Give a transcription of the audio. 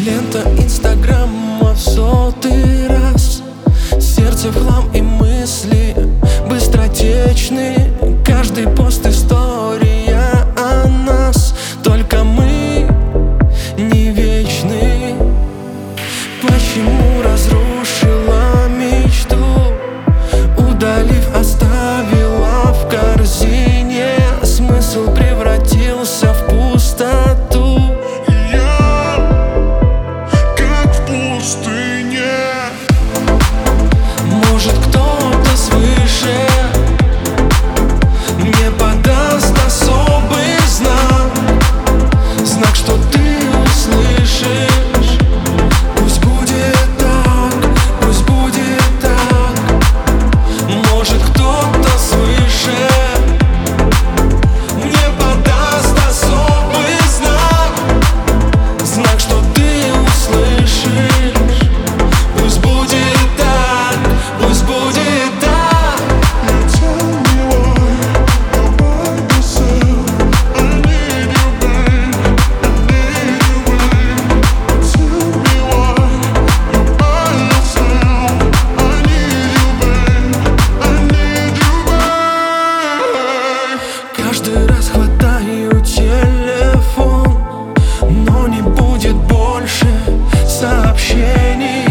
Лента Инстаграма в 100-й раз. Сердце в хлам и мысли быстротечны. Каждый пост история о нас. Только мы не вечны. Почему разрушила мечту, удалив, оставила в корзине? Смысл превратился в пустоту. Может, кто-то свыше мне подаст особый знак, знак, что ты услышишь. Пусть будет так, пусть будет так. Может, кто-то свыше мне подаст особый знак, знак, что ты услышишь. Пусть будет так, пусть будет так. Каждый раз хватаю телефон, но не будет больше сообщений.